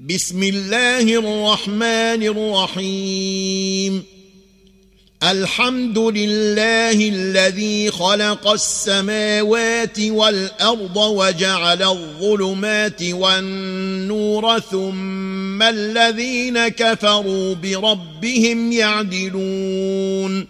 بسم الله الرحمن الرحيم. الحمد لله الذي خلق السماوات والأرض وجعل الظلمات والنور ثم الذين كفروا بربهم يعدلون.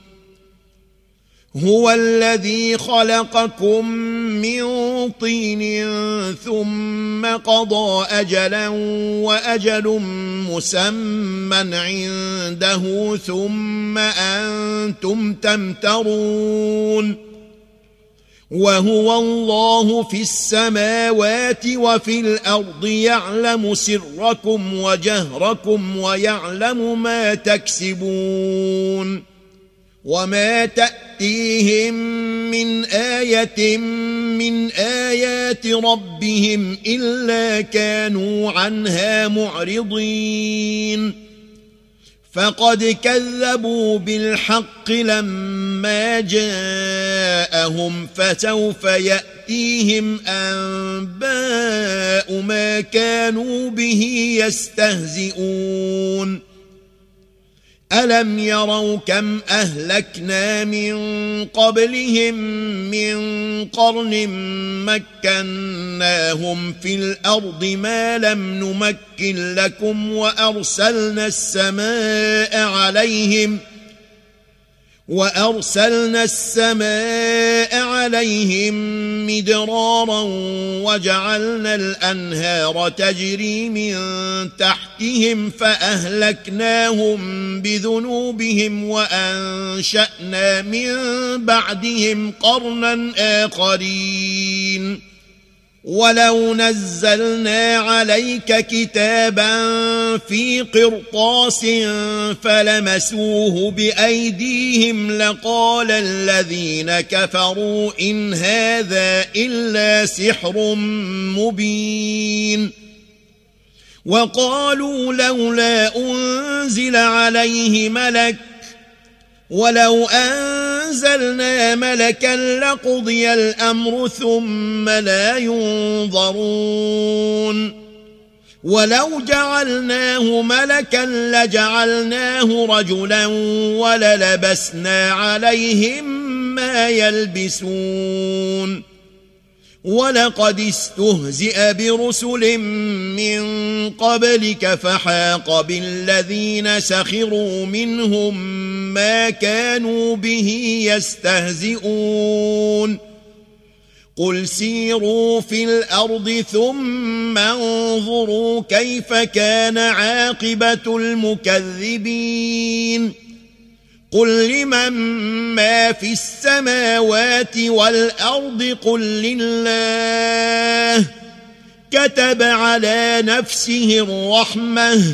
هو الذي خلقكم من طين ثم قضى أجلا وأجل مسمى عنده ثم أنتم تمترون. وهو الله في السماوات وفي الأرض يعلم سركم وجهركم ويعلم ما تكسبون. وما تأتيهم من آية من آيات ربهم إلا كانوا عنها معرضين. فقد كذبوا بالحق لما جاءهم فسوف يأتيهم أنباء ما كانوا به يستهزئون. ألم يروا كم أهلكنا من قبلهم من قرن مكناهم في الأرض ما لم نمكن لكم وأرسلنا السماء عليهم مدرارا وجعلنا الأنهار تجري من تحتهم فأهلكناهم بذنوبهم وأنشأنا من بعدهم قرنا آخرين. ولو نزلنا عليك كتابا في قرطاس فلمسوه بأيديهم لقال الذين كفروا إن هذا إلا سحر مبين. وقالوا لولا أنزل عليه ملك ولو أنزلنا ملكا لقضي الأمر ثم لا ينظرون. ولو جعلناه ملكا لجعلناه رجلا وللبسنا عليهم ما يلبسون. ولقد استهزئ برسل من قبلك فحاق بالذين سخروا منهم ما كانوا به يستهزئون. قل سيروا في الأرض ثم انظروا كيف كان عاقبة المكذبين. قل لمن ما في السماوات والأرض قل لله كتب على نفسه الرحمة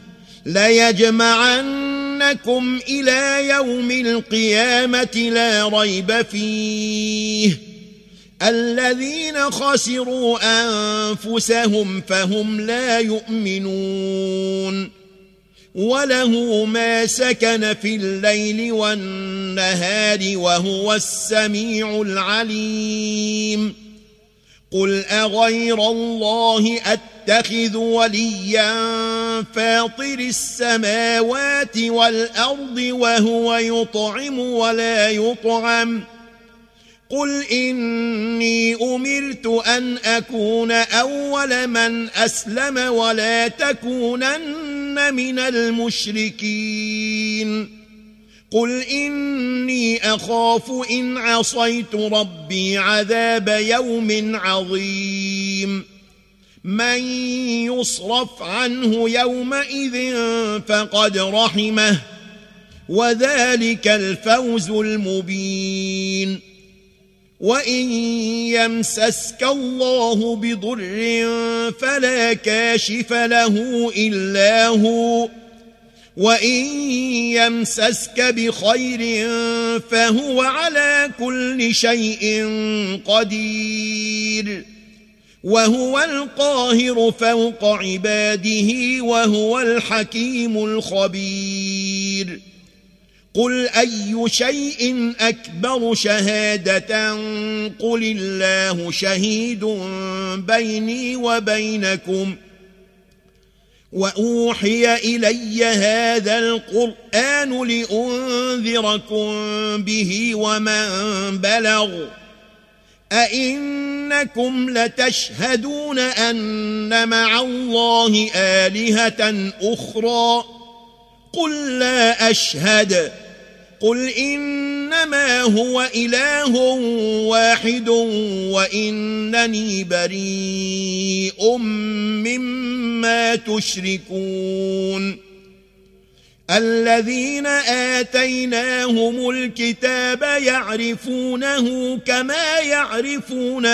ليجمعنكم إلى يوم القيامة لا ريب فيه. الذين خسروا أنفسهم فهم لا يؤمنون. وله ما سكن في الليل والنهار وهو السميع العليم. قل أغير الله أتخذ وليا فاطر السماوات والأرض وهو يطعم ولا يطعم. قل إني أمرت أن أكون أول من أسلم ولا تكونن من المشركين. قل إني أخاف إن عصيت ربي عذاب يوم عظيم. من يصرف عنه يومئذ فقد رحمه وذلك الفوز المبين. وإن يمسسك الله بضر فلا كاشف له إلا هو وإن يمسسك بخير فهو على كل شيء قدير. وهو القاهر فوق عباده وهو الحكيم الخبير. قل أي شيء أكبر شهادة قل الله شهيد بيني وبينكم وأوحي إلي هذا القرآن لأنذركم به ومن بلغ أئنكم لتشهدون أن مع الله آلهة أخرى قل لا أشهد قل إنما هو إله واحد وإنني بريء مما تشركون الذين آتيناهم الكتاب يعرفونه كما يعرفون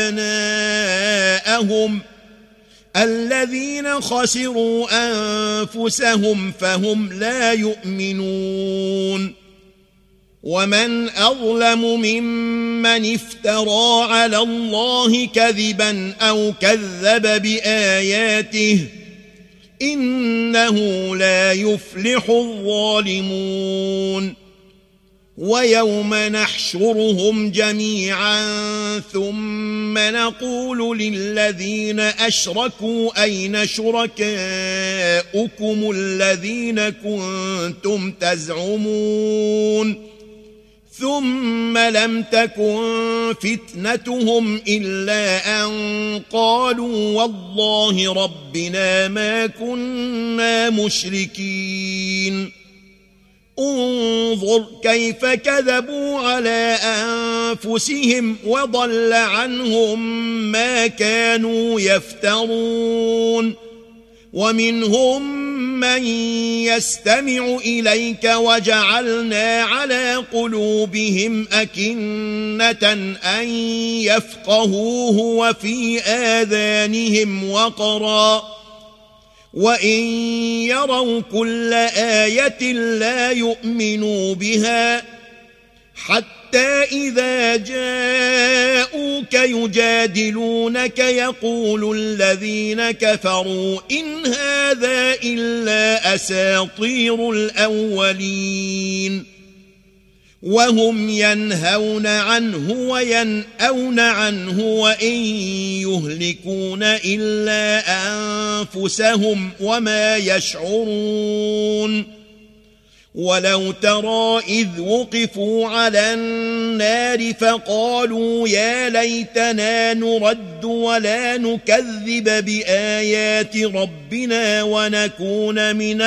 أبناءهم الذين خسروا أنفسهم فهم لا يؤمنون ومن أظلم ممن افترى على الله كذبا أو كذب بآياته إنه لا يفلح الظالمون ويوم نحشرهم جميعا ثم نقول للذين أشركوا أين شركاؤكم الذين كنتم تزعمون ثم لم تكن فتنتهم إلا أن قالوا والله ربنا ما كنا مشركين انظر كيف كذبوا على أنفسهم وضل عنهم ما كانوا يفترون ومنهم من يستمع إليك وجعلنا على قلوبهم أكنة أن يفقهوه وفي آذانهم وقرا وإن يروا كل آية لا يؤمنوا بها حتى إذا جاءوك يجادلونك يقول الذين كفروا إن هذا إلا أساطير الأولين وهم ينهون عنه وينأون عنه وإن يهلكون إلا أنفسهم وما يشعرون ولو ترى إذ وقفوا على النار فقالوا يا ليتنا نرد ولا نكذب بآيات ربنا ونكون من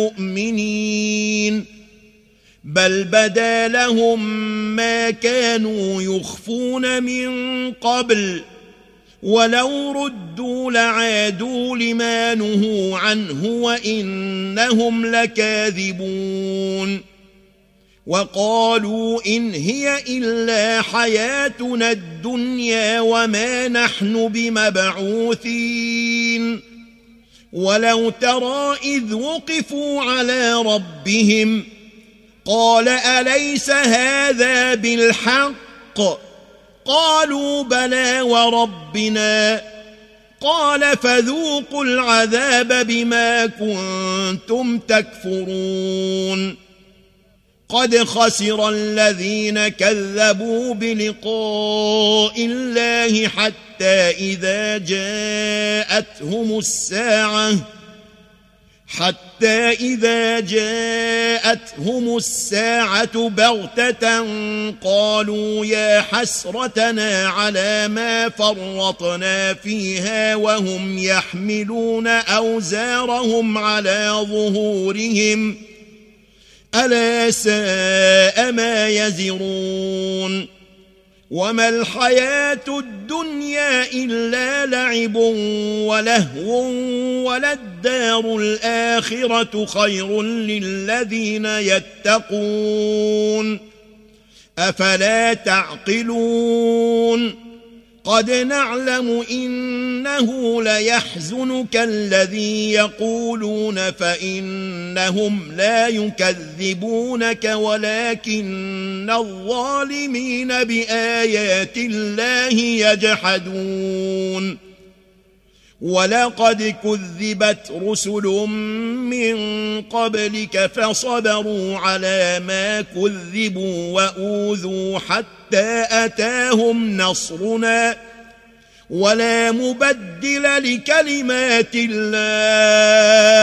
المؤمنين بل بدا لهم ما كانوا يخفون من قبل ولو ردوا لعادوا لما نهوا عنه وإنهم لكاذبون وقالوا إن هي إلا حياتنا الدنيا وما نحن بمبعوثين ولو ترى إذ وقفوا على ربهم قال أليس هذا بالحق قالوا بلى وربنا قال فذوقوا العذاب بما كنتم تكفرون قد خسر الذين كذبوا بلقاء الله حتى إذا جاءتهم الساعة بغتة قالوا يا حسرتنا على ما فرطنا فيها وهم يحملون أوزارهم على ظهورهم ألا ساء ما يزرون وما الحياة الدنيا إلا لعب ولهو وللدار الآخرة خير للذين يتقون أفلا تعقلون قد نعلم إنه ليحزنك الذي يقولون فإنهم لا يكذبونك ولكن الظالمين بآيات الله يجحدون ولقد كذبت رسل من قبلك فصبروا على ما كذبوا وأوذوا حتى أتاهم نصرنا ولا مبدل لكلمات الله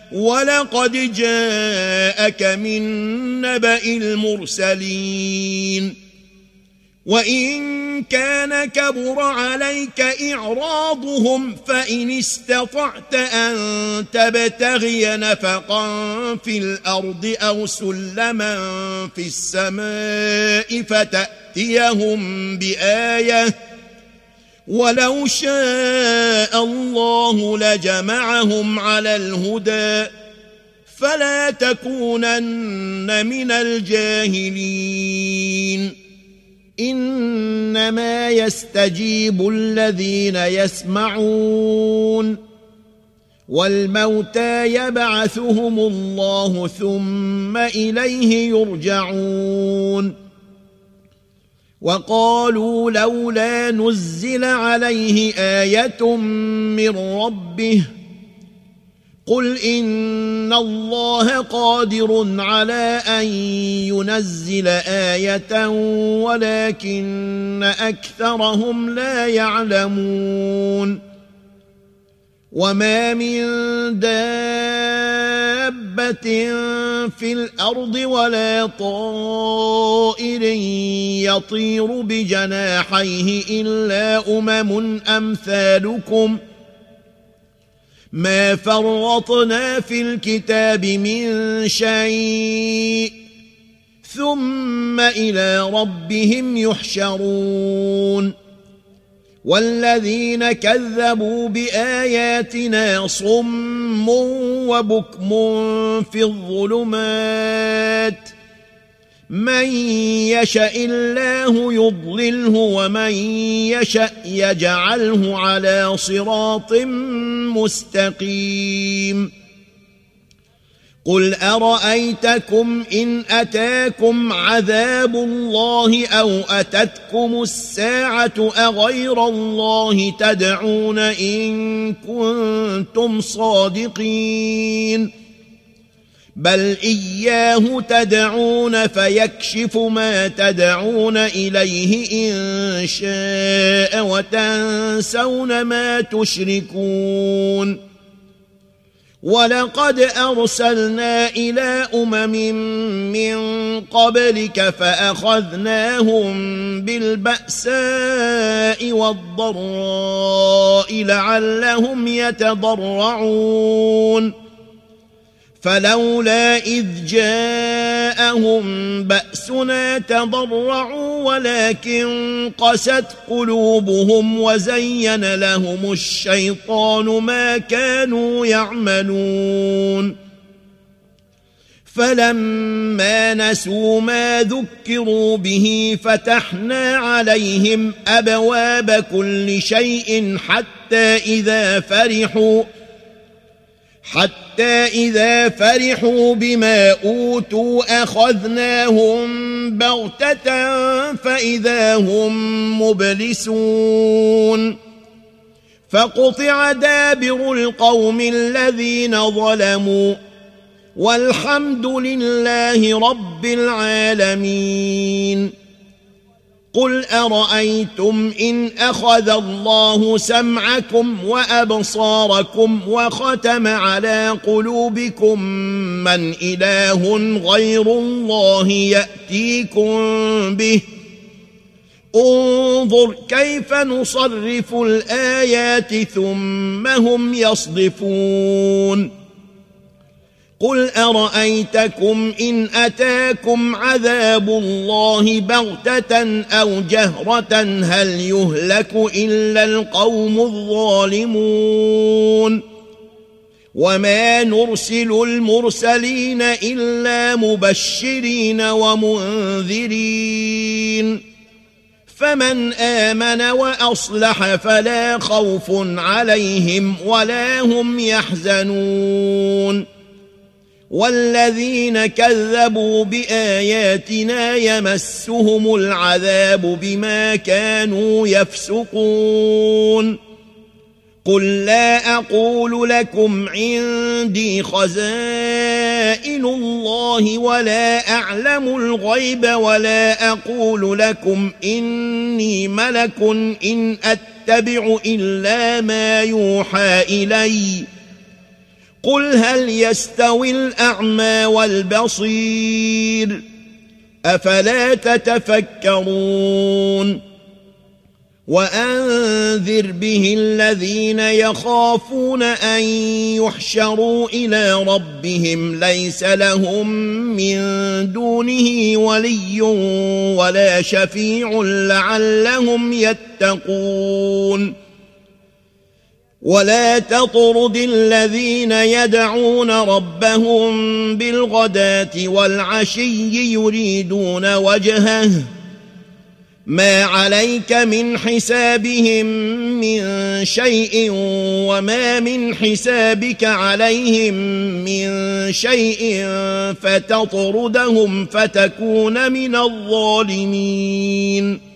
ولقد جاءك من نبأ المرسلين وإن كان كبر عليك إعراضهم فإن استطعت أن تبتغي نفقا في الأرض أو سلما في السماء فتأتيهم بآية ولو شاء الله لجمعهم على الهدى فلا تكونن من الجاهلين إنما يستجيب الذين يسمعون والموتى يبعثهم الله ثم إليه يرجعون وقالوا لولا نزل عليه آية من ربه قل إن الله قادر على أن ينزل آية ولكن أكثرهم لا يعلمون وما من دابة في الأرض ولا طائر يطير بجناحيه إلا أمم أمثالكم ما فرطنا في الكتاب من شيء ثم إلى ربهم يحشرون والذين كذبوا بآياتنا صم وبكم في الظلمات من يشاء الله يضلله ومن يشاء يجعله على صراط مستقيم قل أرأيتكم إن أتاكم عذاب الله أو أتتكم الساعة أغير الله تدعون إن كنتم صادقين بل إياه تدعون فيكشف ما تدعون إليه إن شاء وتنسون ما تشركون ولقد أرسلنا إلى من قبلك فأخذناهم بالبأساء والضراء لعلهم يتضرعون فلولا إذ جاءهم بأسنا تضرعوا ولكن قست قلوبهم وزين لهم الشيطان ما كانوا يعملون فلما نسوا ما ذكروا به فتحنا عليهم أبواب كل شيء حتى إذا فرحوا بما أوتوا أخذناهم بغتة فإذا هم مبلسون فقطع دابر القوم الذين ظلموا والحمد لله رب العالمين قل أرأيتم إن أخذ الله سمعكم وأبصاركم وختم على قلوبكم من إله غير الله يأتيكم به انظر كيف نصرف الآيات ثم هم يصدفون قل أرأيتكم إن أتاكم عذاب الله بغتة أو جهرة هل يهلك إلا القوم الظالمون وما نرسل المرسلين إلا مبشرين ومنذرين فمن آمن وأصلح فلا خوف عليهم ولا هم يحزنون والذين كذبوا بآياتنا يمسهم العذاب بما كانوا يفسقون قل لا أقول لكم عندي خزائن الله ولا أعلم الغيب ولا أقول لكم إني ملك إن أتبع إلا ما يوحى إلي قل هل يستوي الأعمى والبصير أفلا تتفكرون وأنذر به الذين يخافون أن يحشروا إلى ربهم ليس لهم من دونه ولي ولا شفيع لعلهم يتقون ولا تطرد الذين يدعون ربهم بالغداة والعشي يريدون وجهه ما عليك من حسابهم من شيء وما من حسابك عليهم من شيء فتطردهم فتكون من الظالمين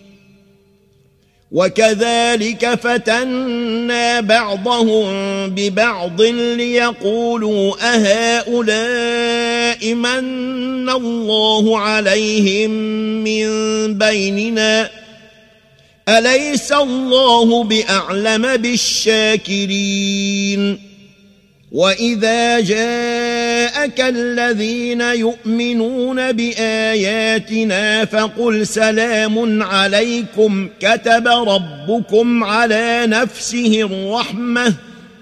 وكذلك فتنا بعضهم ببعض ليقولوا أهؤلاء من الله عليهم من بيننا أليس الله بأعلم بالشاكرين وإذا جاءك الذين يؤمنون بآياتنا فقل سلام عليكم كتب ربكم على نفسه الرحمة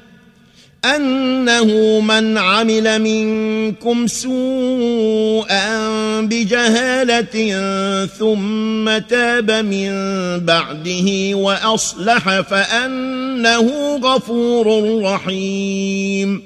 أنه من عمل منكم سوءا بجهالة ثم تاب من بعده وأصلح فأنه غفور رحيم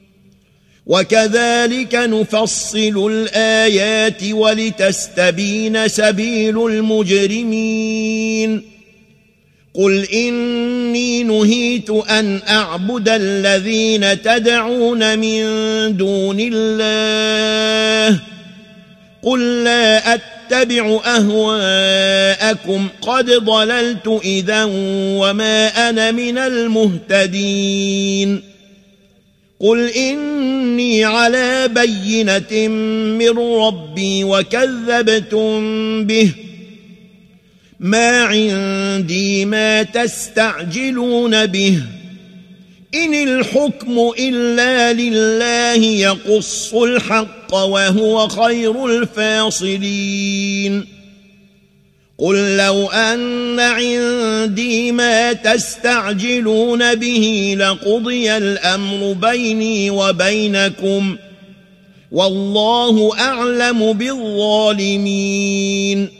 وكذلك نفصل الآيات ولتستبين سبيل المجرمين قل إني نهيت أن أعبد الذين تدعون من دون الله قل لا أتبع أهواءكم قد ضللت إذا وما أنا من المهتدين قل إني على بينة من ربي وكذبتم به ما عندي ما تستعجلون به إن الحكم إلا لله يقص الحق وهو خير الفاصلين قل لو أن عندي ما تستعجلون به لقضي الأمر بيني وبينكم والله أعلم بالظالمين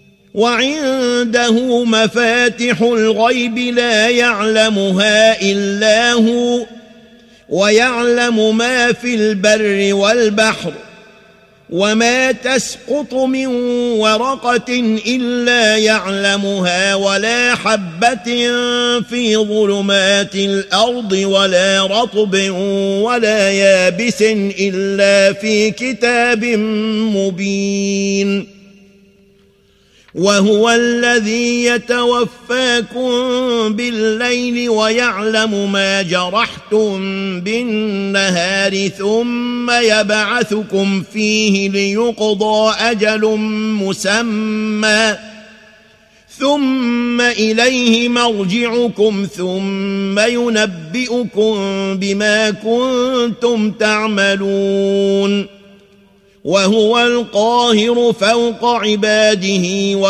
وعنده مفاتح الغيب لا يعلمها إلا هو ويعلم ما في البر والبحر وما تسقط من ورقة إلا يعلمها ولا حبة في ظلمات الأرض ولا رطب ولا يابس إلا في كتاب مبين وهو الذي يتوفاكم بالليل ويعلم ما جرحتم بالنهار ثم يبعثكم فيه ليقضى أجل مسمى ثم إليه مرجعكم ثم ينبئكم بما كنتم تعملون وهو القاهر فوق عباده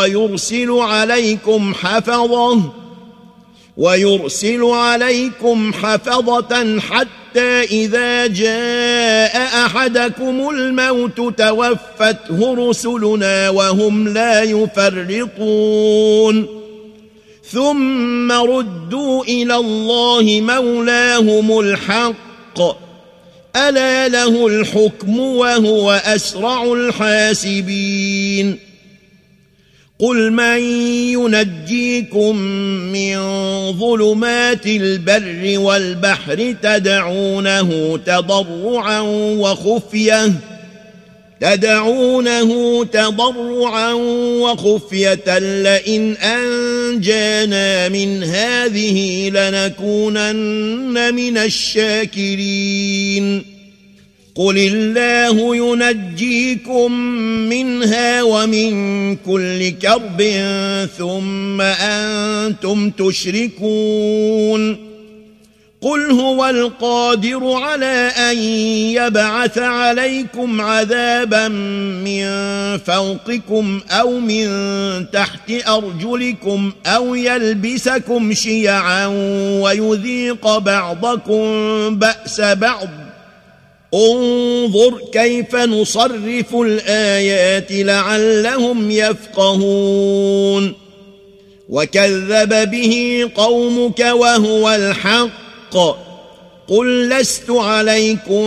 ويرسل عليكم حفظة حتى إذا جاء أحدكم الموت توفته رسلنا وهم لا يفرطون ثم ردوا إلى الله مولاهم الحق ألا له الحكم وهو أسرع الحاسبين قل من ينجيكم من ظلمات البر والبحر تدعونه تضرعا وخفية لئن أنجانا من هذه لنكونن من الشاكرين قل الله ينجيكم منها ومن كل كرب ثم أنتم تشركون قل هو القادر على أن يبعث عليكم عذابا من فوقكم أو من تحت أرجلكم أو يلبسكم شيعا ويذيق بعضكم بأس بعض انظر كيف نصرف الآيات لعلهم يفقهون وكذب به قومك وهو الحق قل لست عليكم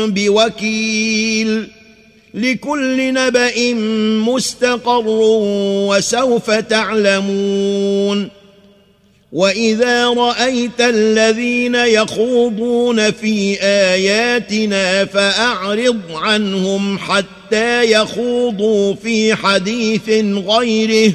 بوكيل لكل نبأ مستقر وسوف تعلمون وإذا رأيت الذين يخوضون في آياتنا فأعرض عنهم حتى يخوضوا في حديث غيره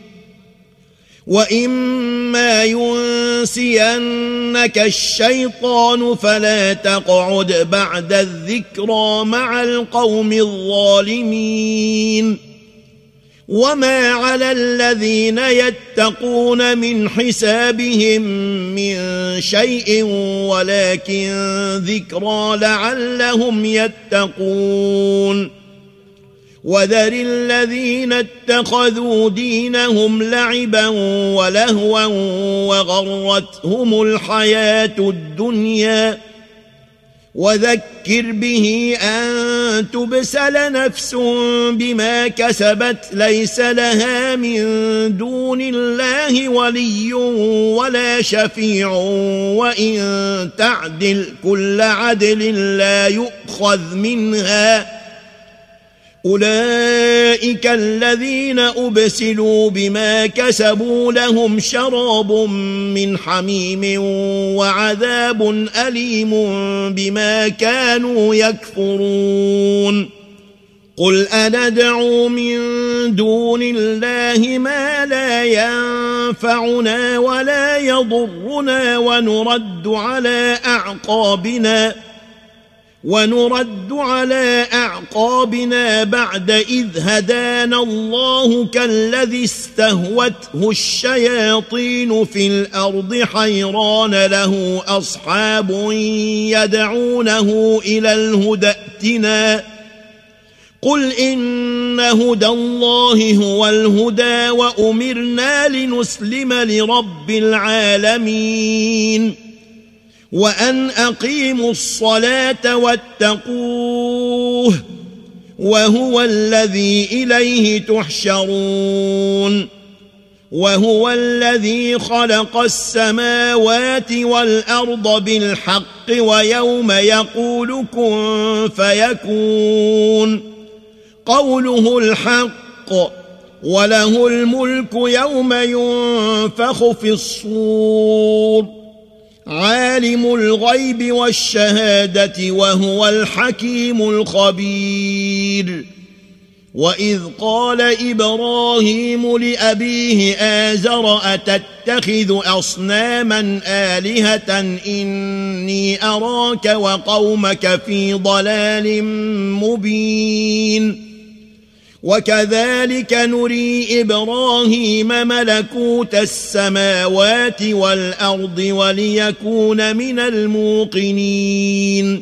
وإما ينسينك الشيطان فلا تقعد بعد الذكرى مع القوم الظالمين وما على الذين يتقون من حسابهم من شيء ولكن ذكرى لعلهم يتقون وذر الذين اتخذوا دينهم لعبا ولهوا وغرتهم الحياة الدنيا وذكر به أن تبسل نفس بما كسبت ليس لها من دون الله ولي ولا شفيع وإن تعدل كل عدل لا يؤخذ منها أولئك الذين أبسلوا بما كسبوا لهم شراب من حميم وعذاب أليم بما كانوا يكفرون قل أندعو من دون الله ما لا ينفعنا ولا يضرنا ونرد على أعقابنا بعد إذ هدانا الله كالذي استهوته الشياطين في الأرض حيران له أصحاب يدعونه إلى الهدى ائتنا قل إن هدى الله هو الهدى وأمرنا لنسلم لرب العالمين وأن أقيموا الصلاة واتقوه وهو الذي إليه تحشرون وهو الذي خلق السماوات والأرض بالحق ويوم يقول كن فيكون قوله الحق وله الملك يوم ينفخ في الصور عالم الغيب والشهادة وهو الحكيم الخبير وإذ قال إبراهيم لأبيه آزر أتتخذ أصناما آلهة إني أراك وقومك في ضلال مبين وكذلك نري إبراهيم ملكوت السماوات والأرض وليكون من الموقنين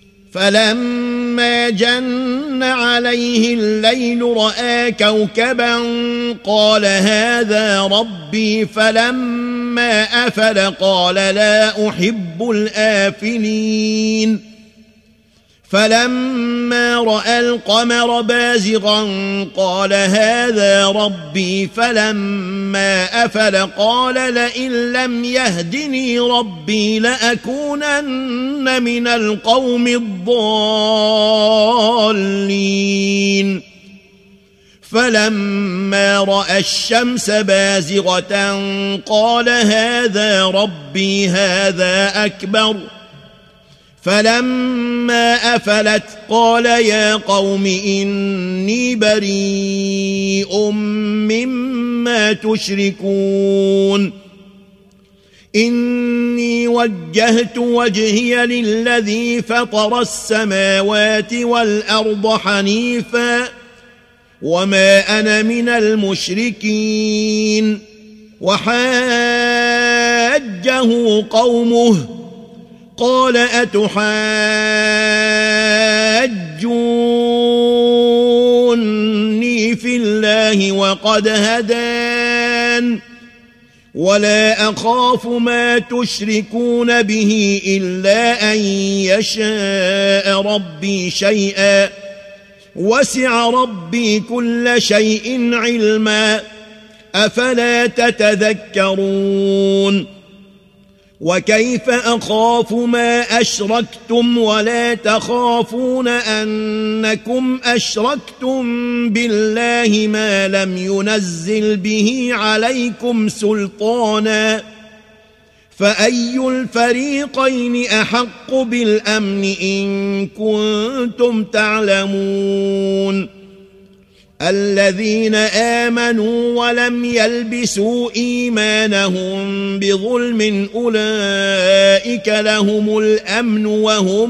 فلما جن عليه الليل رأى كوكبا قال هذا ربي فلما أفل قال لا أحب الآفلين فلما رأى القمر بازغا قال هذا ربي فلما أفل قال لئن لم يهدني ربي لأكونن من القوم الضالين فلما رأى الشمس بازغة قال هذا ربي هذا أكبر فلما أفلت قال يا قوم إني بريء مما تشركون إني وجهت وجهي للذي فطر السماوات والأرض حنيفا وما أنا من المشركين وحاجه قومه قال أتحاجوني في الله وقد هدان ولا أخاف ما تشركون به إلا أن يشاء ربي شيئا وسع ربي كل شيء علما أفلا تتذكرون وكيف أخاف ما أشركتم ولا تخافون أنكم أشركتم بالله ما لم ينزل به عليكم سلطانا فأي الفريقين أحق بالأمن إن كنتم تعلمون الذين آمنوا ولم يلبسوا إيمانهم بظلم أولئك لهم الأمن وهم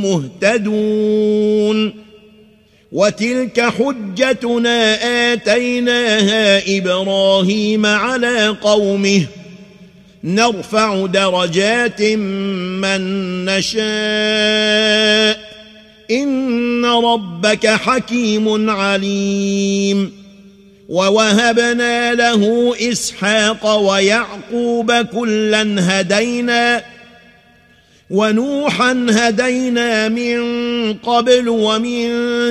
مهتدون وتلك حجتنا آتيناها إبراهيم على قومه نرفع درجات من نشاء إن ربك حكيم عليم ووهبنا له إسحاق ويعقوب كلا هدينا ونوحا هدينا من قبل ومن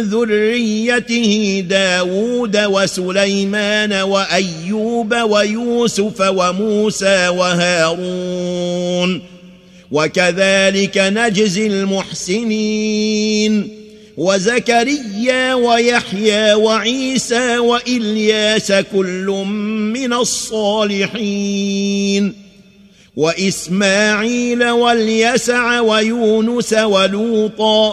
ذريته داود وسليمان وأيوب ويوسف وموسى وهارون وكذلك نجزي المحسنين وزكريا ويحيى وعيسى وإلياس كل من الصالحين وإسماعيل واليسع ويونس ولوطا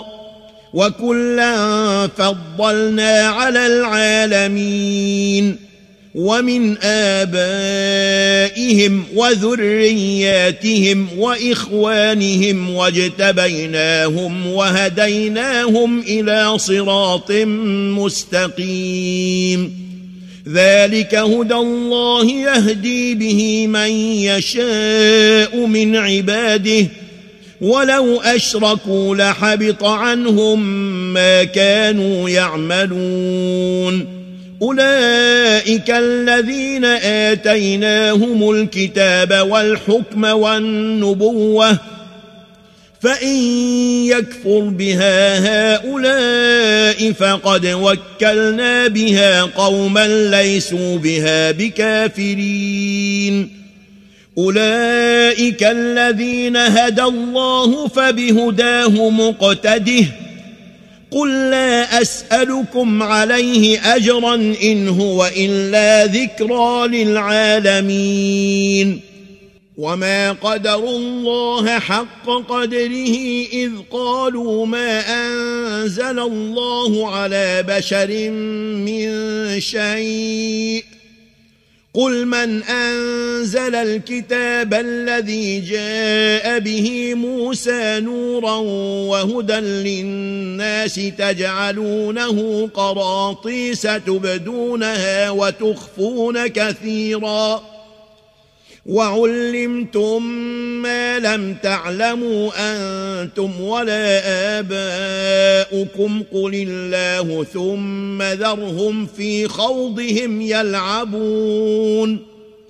وكلا فضلنا على العالمين ومن آبائهم وذرياتهم وإخوانهم واجتبيناهم وهديناهم إلى صراط مستقيم ذلك هدى الله يهدي به من يشاء من عباده ولو أشركوا لحبط عنهم ما كانوا يعملون أولئك الذين آتيناهم الكتاب والحكم والنبوة فإن يكفر بها هؤلاء فقد وكلنا بها قوما ليسوا بها بكافرين أولئك الذين هدى الله فبهداه مقتده قل لا أسألكم عليه أجرا إن هو إلا ذكرى للعالمين وما قدروا الله حق قدره إذ قالوا ما أنزل الله على بشر من شيء قل من أنزل الكتاب الذي جاء به موسى نورا وهدى للناس تجعلونه قراطيس تبدونها وتخفون كثيرا وعلمتم ما لم تعلموا أنتم ولا آباؤكم قل الله ثم ذرهم في خوضهم يلعبون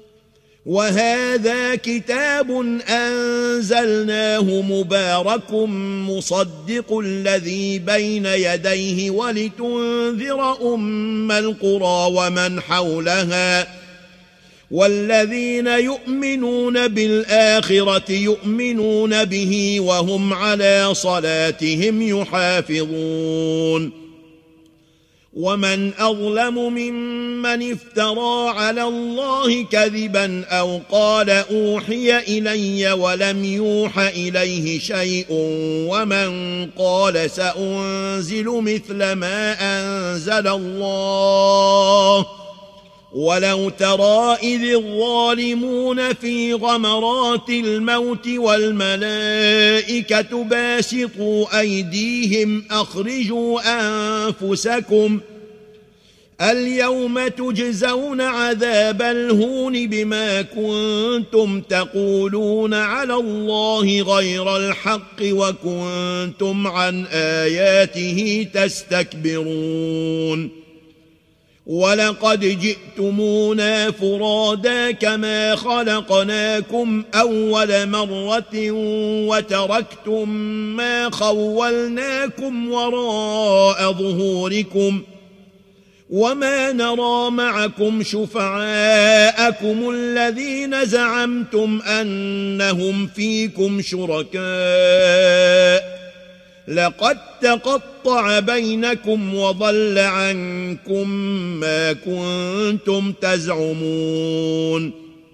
وهذا كتاب أنزلناه مبارك مصدق الذي بين يديه ولتنذر أم القرى ومن حولها والذين يؤمنون بالآخرة يؤمنون به وهم على صلاتهم يحافظون ومن أظلم ممن افترى على الله كذبا أو قال أوحي إلي ولم يوح إليه شيء ومن قال سأنزل مثل ما أنزل الله ولو ترى إذ الظالمون في غمرات الموت والملائكة باسطوا أيديهم اليوم تجزون عذاب الهون بما كنتم تقولون على الله غير الحق وكنتم عن آياته تستكبرون ولقد جئتمونا فرادا كما خلقناكم أول مرة وتركتم ما خولناكم وراء ظهوركم وما نرى معكم شفعاءكم الذين زعمتم أنهم فيكم شركاء لقد تقطع بينكم وضل عنكم ما كنتم تزعمون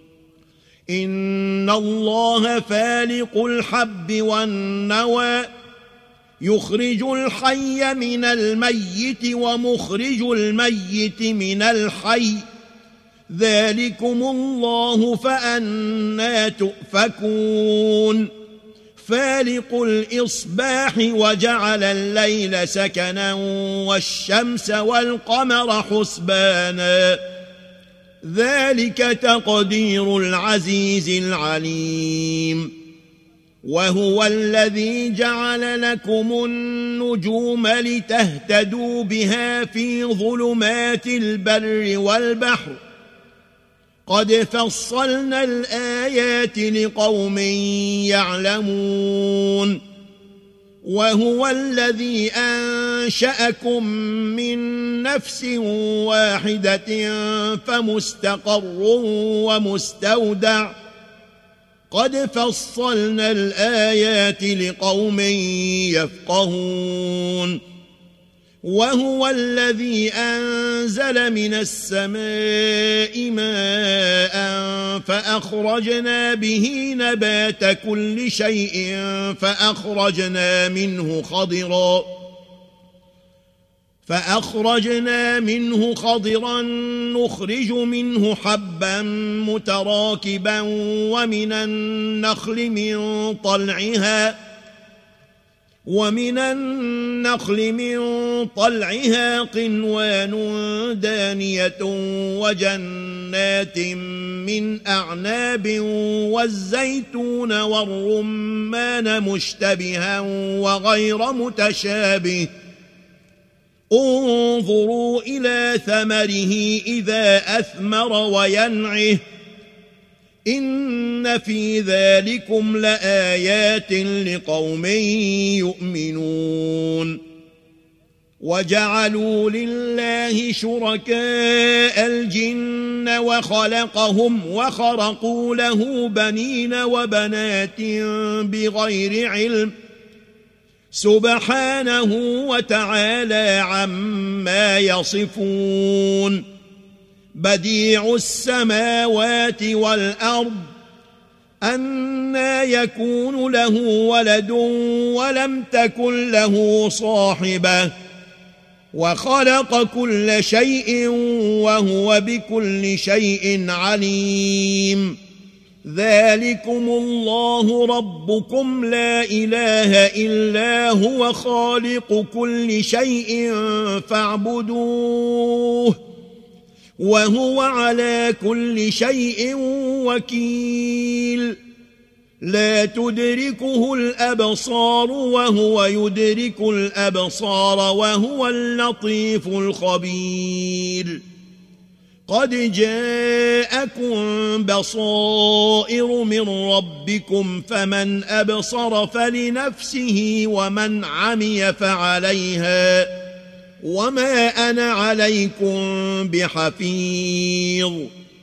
إن الله فالق الحب والنوى يخرج الحي من الميت ومخرج الميت من الحي ذلكم الله فأنى تؤفكون فالق الإصباح وجعل الليل سكنا والشمس والقمر حسبانا ذلك تقدير العزيز العليم وهو الذي جعل لكم النجوم لتهتدوا بها في ظلمات البر والبحر قد فصلنا الآيات لقوم يعلمون وهو الذي أنشأكم من نفس واحدة فمستقر ومستودع قد فصلنا الآيات لقوم يفقهون وهو الذي أنزل من السماء ماء فأخرجنا به نبات كل شيء فأخرجنا منه خضرا نخرج منه حبا متراكبا ومن النخل من طلعها قنوان دانية وجنات من أعناب والزيتون والرمان مشتبها وغير متشابه انظروا إلى ثمره إذا أثمر وينعه إن في ذلكم لآيات لقوم يؤمنون وجعلوا لله شركاء الجن وخلقهم وخرقوا له بنين وبنات بغير علم سبحانه وتعالى عما يصفون بديع السماوات والأرض أنى يكون له ولد ولم تكن له صاحبة وخلق كل شيء وهو بكل شيء عليم ذلكم الله ربكم لا إله إلا هو خالق كل شيء فاعبدوه وهو على كل شيء وكيل لا تدركه الأبصار وهو يدرك الأبصار وهو اللطيف الخبير قد جاءكم بصائر من ربكم فمن أبصر فلنفسه ومن عمي فعليها وما أنا عليكم بحفيظ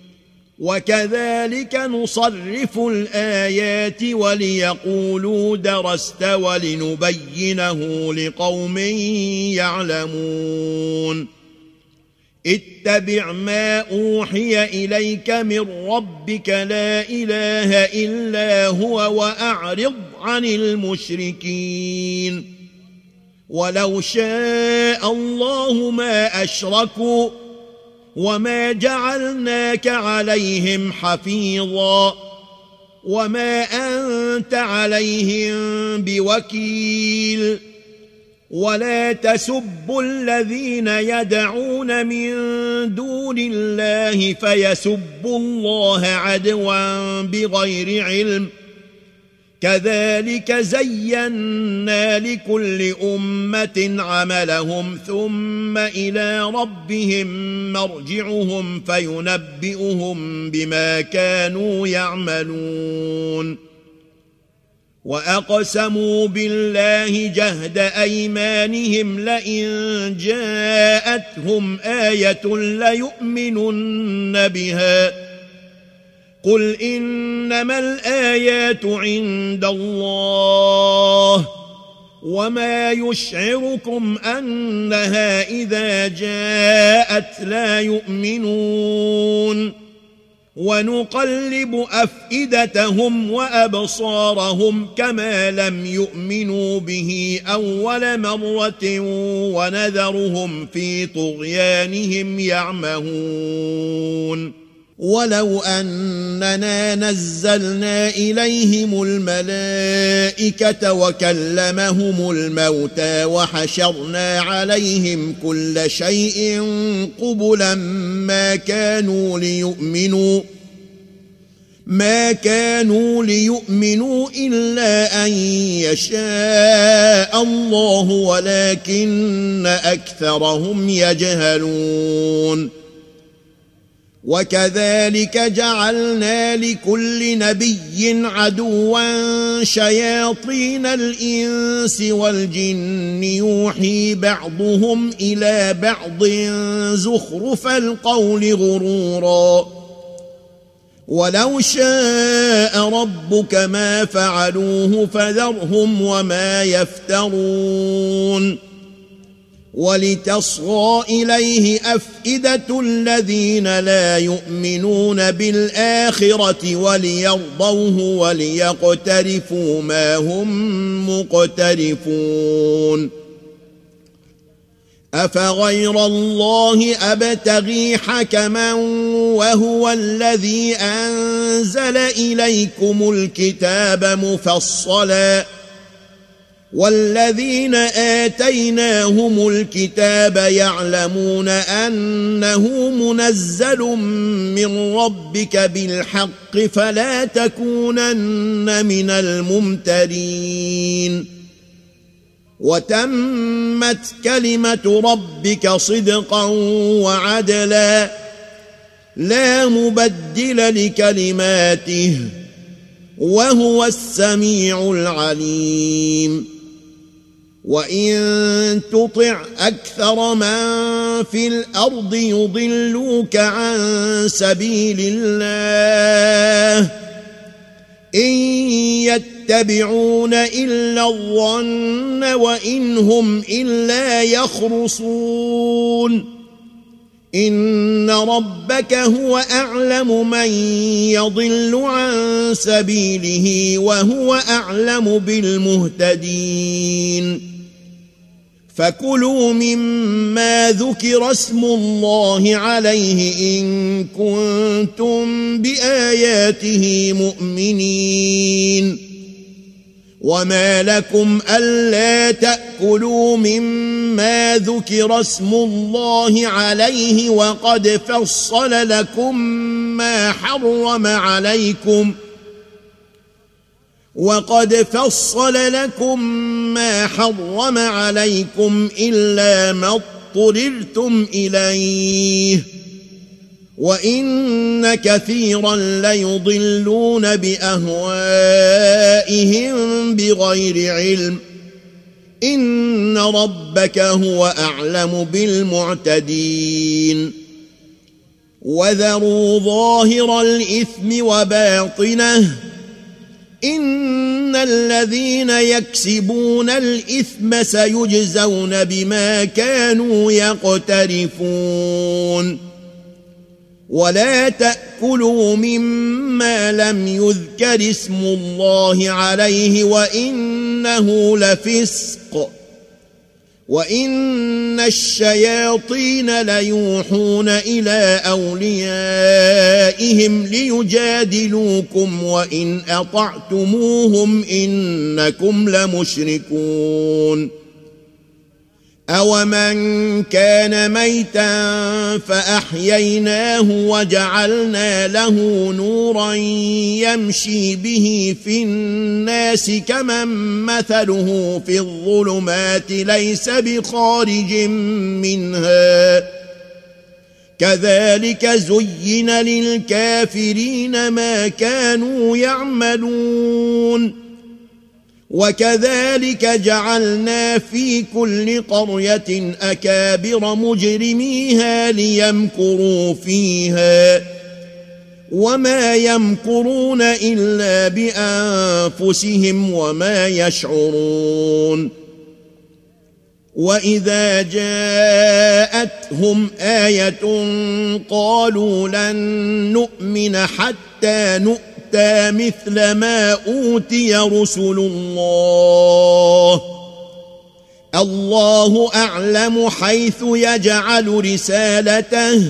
وكذلك نصرف الآيات وليقولوا درست ولنبينه لقوم يعلمون اتبع ما أوحي إليك من ربك لا إله إلا هو وأعرض عن المشركين ولو شاء الله ما أشركوا وما جعلناك عليهم حفيظا وما أنت عليهم بوكيل ولا تسبوا الذين يدعون من دون الله فيسبوا الله عدوا بغير علم كذلك زينا لكل أمة عملهم ثم إلى ربهم مرجعهم فينبئهم بما كانوا يعملون وأقسموا بالله جهد أيمانهم لئن جاءتهم آية ليؤمنن بها قل إنما الآيات عند الله وما يشعركم أنها إذا جاءت لا يؤمنون ونقلب أفئدتهم وأبصارهم كما لم يؤمنوا به أول مرة ونذرهم في طغيانهم يعمهون ولو أننا نزلنا إليهم الملائكة وكلمهم الموتى وحشرنا عليهم كل شيء قبلا ما كانوا ليؤمنوا إلا أن يشاء الله ولكن أكثرهم يجهلون وكذلك جعلنا لكل نبي عدوا شياطين الإنس والجن يوحي بعضهم إلى بعض زخرف القول غرورا ولو شاء ربك ما فعلوه فذرهم وما يفترون ولتصغى إليه أفئدة الذين لا يؤمنون بالآخرة وليرضوه وليقترفوا ما هم مقترفون أفغير الله أبتغي حكما وهو الذي أنزل إليكم الكتاب مفصلا والذين آتيناهم الكتاب يعلمون أنه منزل من ربك بالحق فلا تكونن من الممترين وتمت كلمة ربك صدقا وعدلا لا مبدل لكلماته وهو السميع العليم وإن تطع أكثر من في الأرض يضلوك عن سبيل الله إن يتبعون إلا الظن وإن هم إلا يخرصون إن ربك هو أعلم من يضل عن سبيله وهو أعلم بالمهتدين فكلوا مما ذكر اسم الله عليه إن كنتم بآياته مؤمنين وما لكم ألا تأكلوا مما ذكر اسم الله عليه وقد فصل لكم ما حرم عليكم إلا ما اضطررتم إليه وإن كثيرا ليضلون بأهوائهم بغير علم إن ربك هو أعلم بالمعتدين وذروا ظاهر الإثم وباطنه إن الذين يكسبون الإثم سيجزون بما كانوا يقترفون ولا تأكلوا مما لم يذكر اسم الله عليه وإنه لفسق وإن الشياطين ليوحون إلى أوليائهم ليجادلوكم وإن أطعتموهم إنكم لمشركون أَوَمَنْ كَانَ مَيْتًا فَأَحْيَيْنَاهُ وَجَعَلْنَا لَهُ نُورًا يَمْشِي بِهِ فِي النَّاسِ كَمَنْ مَثَلُهُ فِي الظُّلُمَاتِ لَيْسَ بِخَارِجٍ مِنْهَا كَذَلِكَ زُيِّنَ لِلْكَافِرِينَ مَا كَانُوا يَعْمَلُونَ وَكَذَلِكَ جَعَلْنَا فِي كُلِّ قَرْيَةٍ أَكَابِرَ مُجْرِمِيهَا لِيَمْكُرُوا فِيهَا وَمَا يَمْكُرُونَ إِلَّا بِأَنفُسِهِمْ وَمَا يَشْعُرُونَ وَإِذَا جَاءَتْهُمْ آيَةٌ قَالُوا لَن نُّؤْمِنَ حَتَّى نُؤْتَىٰ مثل ما أوتي رسل الله أعلم حيث يجعل رسالته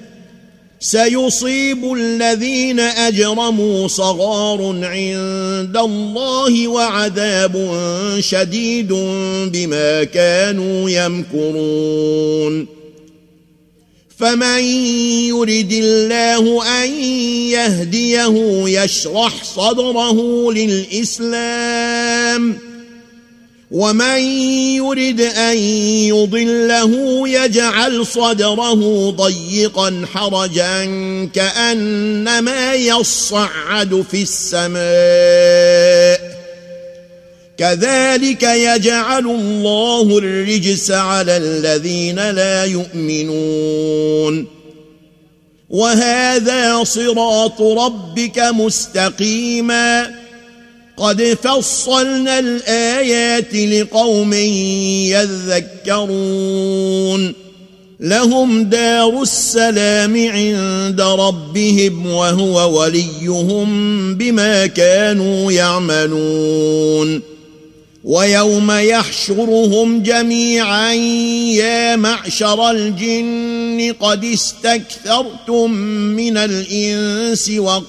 سيصيب الذين أجرموا صغار عند الله وعذاب شديد بما كانوا يمكرون فمن يرد الله أن يهديه يشرح صدره للإسلام ومن يرد أن يضله يجعل صدره ضيقا حرجا كأنما يصعد في السماء كذلك يجعل الله الرجس على الذين لا يؤمنون وهذا صراط ربك مستقيما قد فصلنا الآيات لقوم يذكرون لهم دار السلام عند ربهم وهو وليهم بما كانوا يعملون ويوم يحشرهم جميعا يا معشر الجن قد استكثرتم من الإنس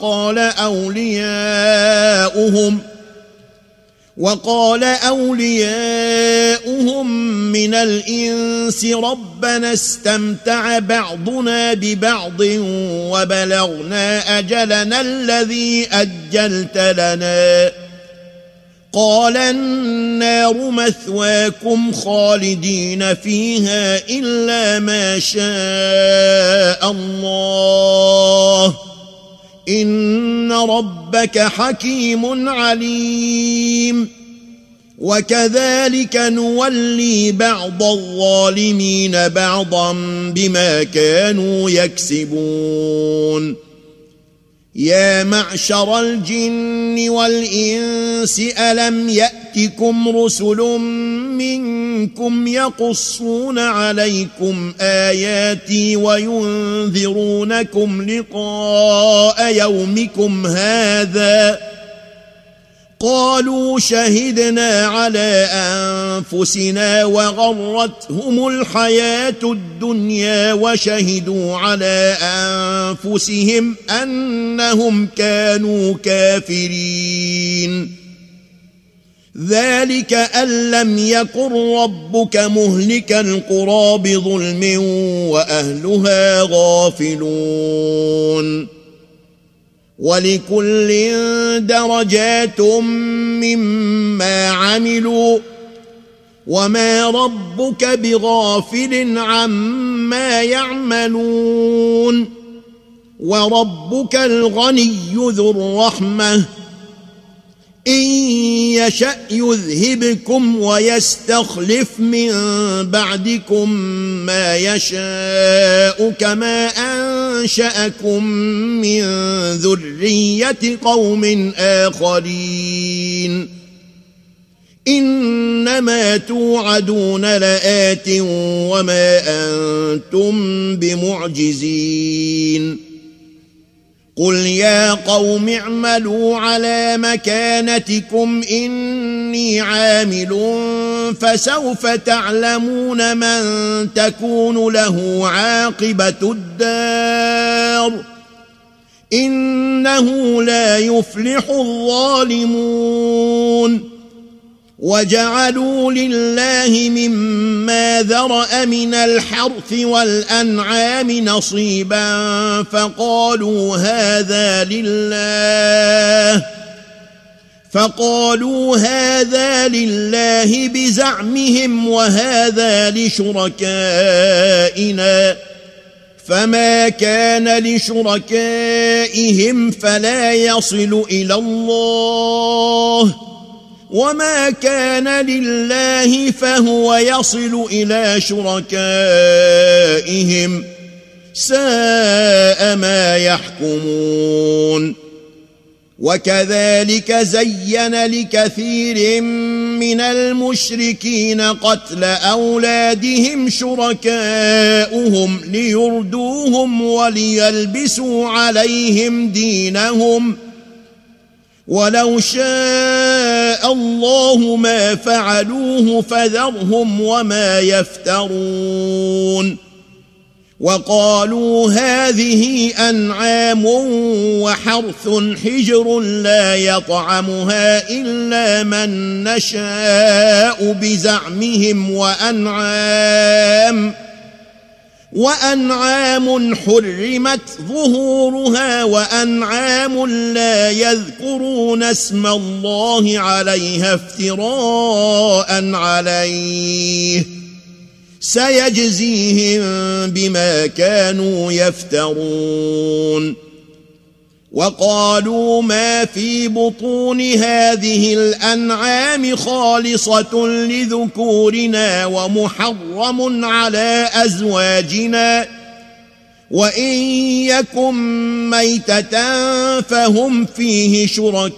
وقال أولياؤهم من الإنس ربنا استمتع بعضنا ببعض وبلغنا أجلنا الذي أجلت لنا قال النار مثواكم خالدين فيها إلا ما شاء الله إن ربك حكيم عليم وكذلك نولي بعض الظالمين بعضا بما كانوا يكسبون يا معشر الجن والإنس ألم يأتكم رسل منكم يقصون عليكم آياتي وينذرونكم لقاء يومكم هذا قالوا شهدنا على أنفسنا وغرتهم الحياة الدنيا وشهدوا على أنفسهم أنهم كانوا كافرين ذلك أن لم يكن ربك مهلك القرى بظلم وأهلها غافلون ولكل درجات مما عملوا وما ربك بغافل عما يعملون وربك الغني ذو الرحمة إن يشأ يذهبكم ويستخلف من بعدكم ما يشاء كما أنشأكم من ذرية قوم آخرين إنما توعدون لآت وما أنتم بمعجزين قل يا قوم اعملوا على مكانتكم إني عامل فسوف تعلمون من تكون له عاقبة الدار إنه لا يفلح الظالمون وجعلوا لله مما مما ذرأ من الحرث والأنعام نصيبا فقالوا هذا لله بزعمهم وهذا لشركائنا، فما كان لشركائهم فلا يصل إلى الله، وما كان لله فهو يصل إلى شركائهم، ساء ما يحكمون. وكذلك زين لكثير من المشركين قتل أولادهم شركاؤهم ليردوهم وليلبسوا عليهم دينهم، ولو شاء الله ما فعلوه فذرهم وما يفترون. وقالوا هذه أنعام وحرث حجر لا يطعمها إلا من نشاء بزعمهم، وأنعام حرمت ظهورها وأنعام لا يذكرون اسم الله عليها افتراء عليه، سيجزيهم بما كانوا يفترون. وقالوا ما في بطون هذه الأنعام خالصة لذكورنا ومحرم على أزواجنا، وإن يكن ميتة فهم فيه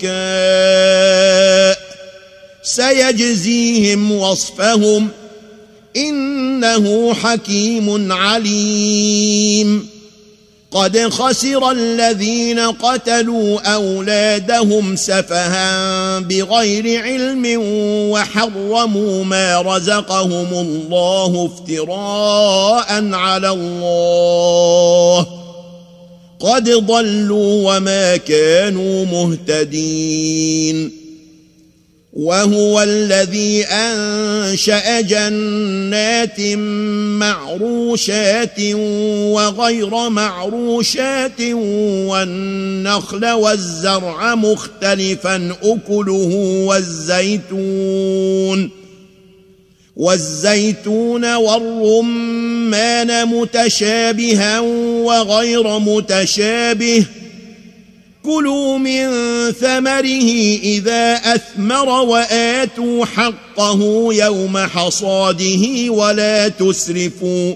شركاء، سيجزيهم وصفهم إنه حكيم عليم. قد خسر الذين قتلوا أولادهم سفها بغير علم وحرموا ما رزقهم الله افتراء على الله، قد ضلوا وما كانوا مهتدين. وهو الذي أنشأ جنات معروشات وغير معروشات والنخل والزرع مختلفا أكله والزيتون والرمان متشابها وغير متشابه، كلوا من ثمره إذا أثمر وآتوا حقه يوم حصاده ولا تسرفوا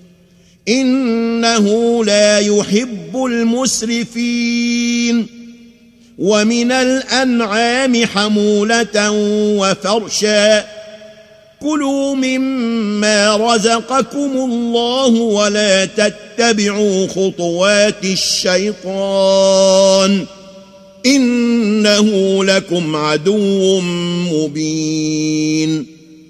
إنه لا يحب المسرفين. ومن الأنعام حمولة وفرشا، كلوا مما رزقكم الله ولا تتبعوا خطوات الشيطان إنه لكم عدو مبين.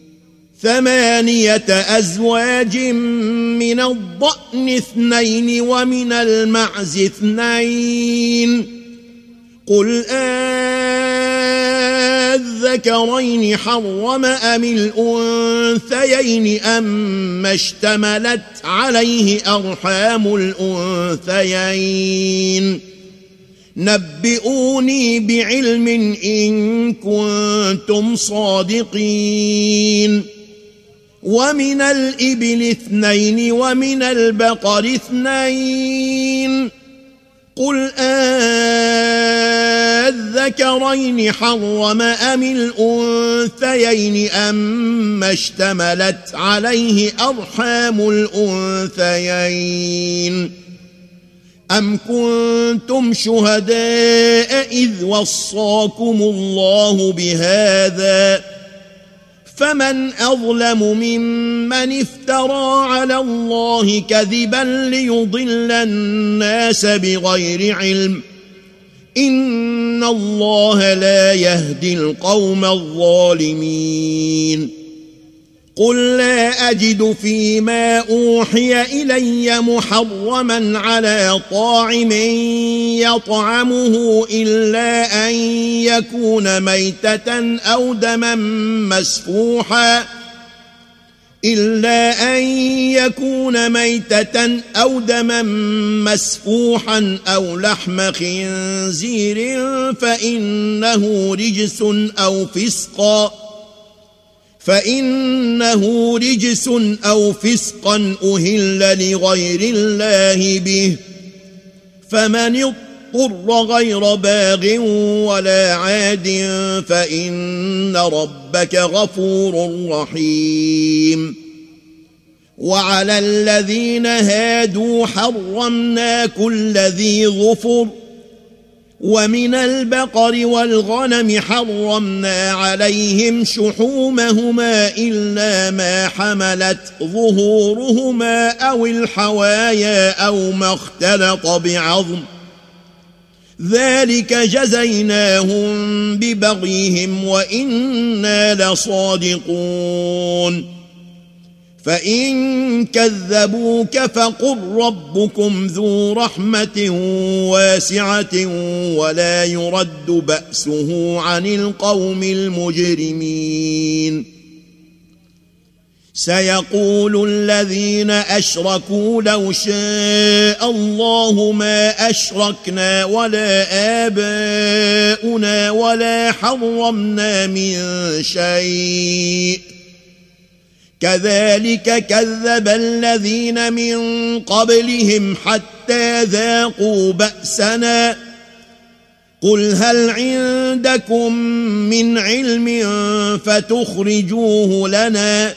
8 أزواج من الضأن 2 ومن المعز 2، قل الذكرين حرم أم الأنثيين أما اشتملت عليه أرحام الأنثيين، نبئوني بعلم إن كنتم صادقين. ومن الإبل 2 ومن البقر 2، قل الذكرين حرم أم الأنثيين أما اشتملت عليه أرحام الأنثيين، أم كنتم شهداء إذ وصاكم الله بهذا، فمن أظلم ممن افترى على الله كذبا ليضل الناس بغير علم، إن الله لا يهدي القوم الظالمين. قل لا أجد فيما أوحي إلي محرما على طاعم يطعمه إلا أن يكون ميتة أو دما مسفوحا إلا أن يكون ميتة أو دما مسفوحا أو لحم خنزير فإنه رجس أو فسقا أهل لغير الله به، فمن اضطر غير باغ ولا عاد فإن ربك غفور رحيم. وعلى الذين هادوا حرمنا كل ذي ظفر، ومن البقر والغنم حرمنا عليهم شحومهما إلا ما حملت ظهورهما أو الحوايا أو ما اختلط بعظم، ذلك جزيناهم ببغيهم وإنا لصادقون. فإن كذبوك فقل ربكم ذو رحمة واسعة ولا يرد بأسه عن القوم المجرمين. سيقول الذين أشركوا لو شاء الله ما أشركنا ولا آباؤنا ولا حرمنا من شيء، كذلك كذب الذين من قبلهم حتى ذاقوا بأسنا. قل هل عندكم من علم فتخرجوه لنا؟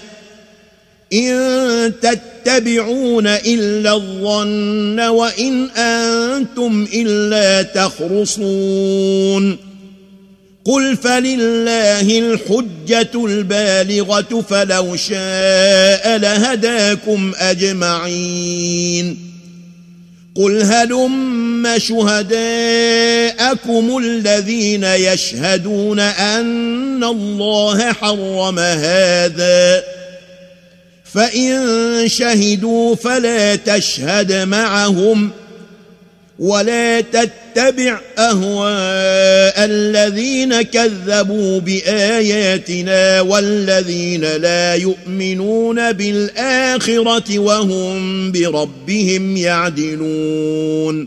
إن تتبعون إلا الظن وإن أنتم إلا تخرصون. قل فلله الحجة البالغة فلو شاء لهداكم أجمعين. قل هلم شهداءكم الذين يشهدون أن الله حرم هذا، فإن شهدوا فلا تشهد معهم ولا تتبع أهواء الذين كذبوا بآياتنا والذين لا يؤمنون بالآخرة وهم بربهم يعدلون.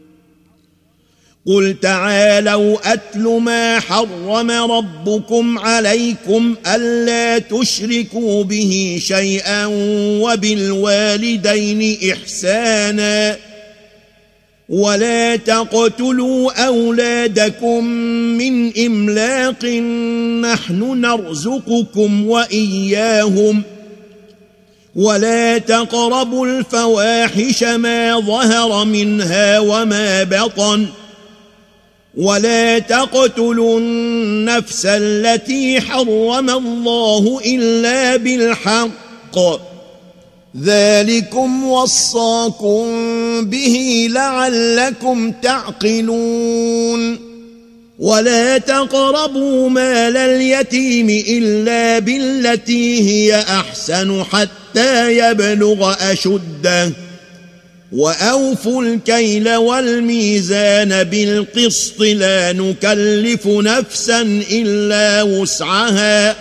قل تعالوا أتل ما حرم ربكم عليكم ألا تشركوا به شيئا وبالوالدين إحسانا ولا تقتلوا أولادكم من إملاق نحن نرزقكم وإياهم ولا تقربوا الفواحش ما ظهر منها وما بطن ولا تقتلوا النفس التي حرم الله إلا بالحق، ذلكم وصاكم به لعلكم تعقلون. ولا تقربوا مال اليتيم إلا بالتي هي أحسن حتى يبلغ أشده، وأوفوا الكيل والميزان بالقسط لا نكلف نفسا إلا وسعها،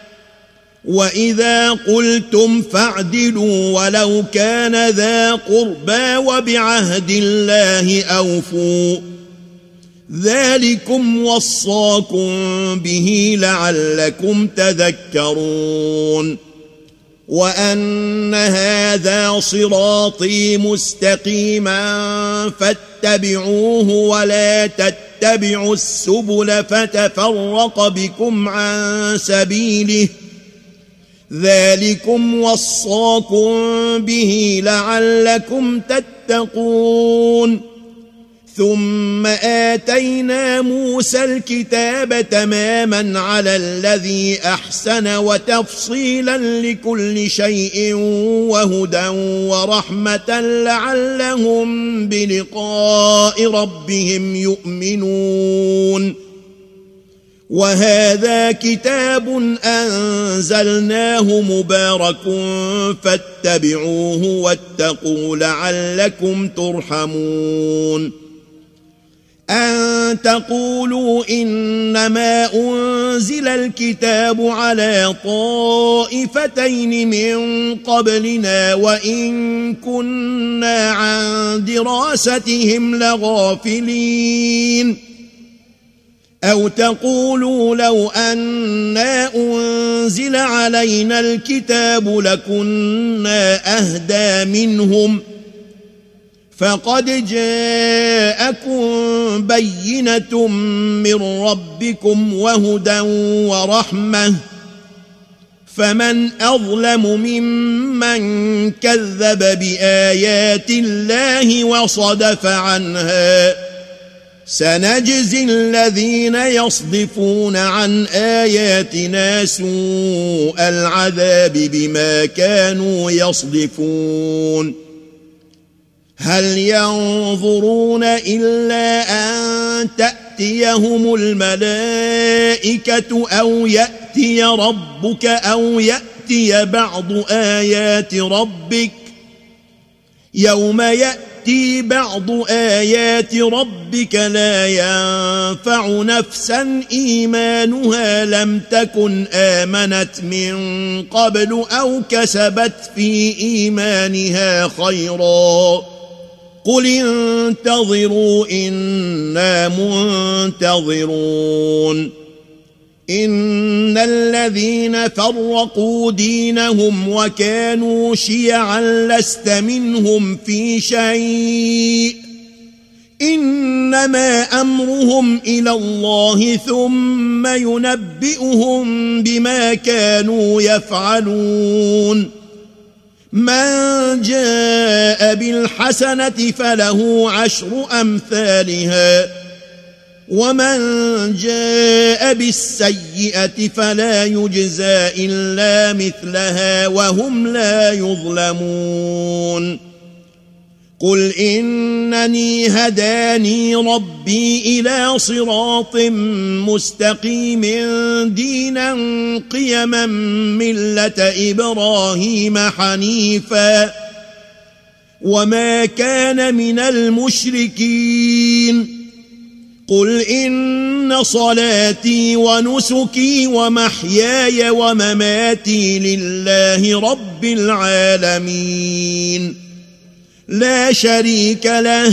وإذا قلتم فاعدلوا ولو كان ذا قربى وبعهد الله أوفوا، ذلكم وصاكم به لعلكم تذكرون. وأن هذا صراطي مستقيما فاتبعوه ولا تتبعوا السبل فتفرق بكم عن سبيله، ذلكم وصاكم به لعلكم تتقون. ثم آتينا موسى الكتاب تماما على الذي أحسن وتفصيلا لكل شيء وهدى ورحمة لعلهم بلقاء ربهم يؤمنون. وهذا كتاب أنزلناه مبارك فاتبعوه واتقوا لعلكم ترحمون. أن تقولوا إنما أنزل الكتاب على طائفتين من قبلنا وإن كنا عن دراستهم لغافلين أو تقولوا لو أنا أنزل علينا الكتاب لكنا أهدى منهم فقد جاءكم بينة من ربكم وهدى ورحمة فمن أظلم ممن كذب بآيات الله وصدف عنها سنجزي الذين يصدفون عن آياتنا سوء العذاب بما كانوا يصدفون هل ينظرون إلا أن تأتيهم الملائكة أو يأتي ربك أو يأتي بعض آيات ربك يوم يأتي بعض آيات ربك لا ينفع نفسا إيمانها لم تكن آمنت من قبل أو كسبت في إيمانها خيرا قل انتظروا إنا منتظرون إن الذين فرقوا دينهم وكانوا شيعا لست منهم في شيء إنما أمرهم إلى الله ثم ينبئهم بما كانوا يفعلون من جاء بالحسنة فله 10 أمثالها ومن جاء بالسيئة فلا يجزى إلا مثلها وهم لا يظلمون قل إنني هداني ربي إلى صراط مستقيم دينا قيما ملة إبراهيم حنيفا وما كان من المشركين قل إن صلاتي ونسكي ومحياي ومماتي لله رب العالمين لا شريك له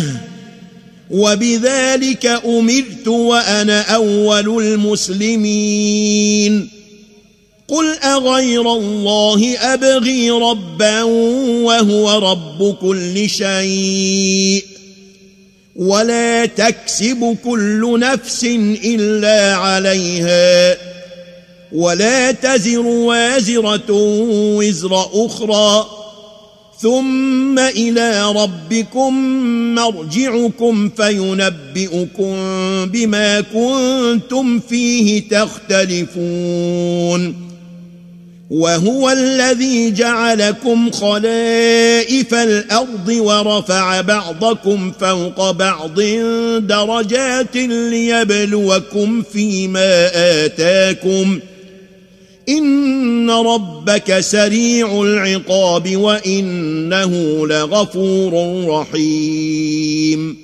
وبذلك أمرت وأنا أول المسلمين قل أغير الله أبغي ربا وهو رب كل شيء ولا تكسب كل نفس إلا عليها ولا تزر وازرة وزر أخرى ثم إلى ربكم مرجعكم فينبئكم بما كنتم فيه تختلفون وهو الذي جعلكم خلائف الأرض ورفع بعضكم فوق بعض درجات ليبلوكم فيما آتاكم إن ربك سريع العقاب وإنه لغفور رحيم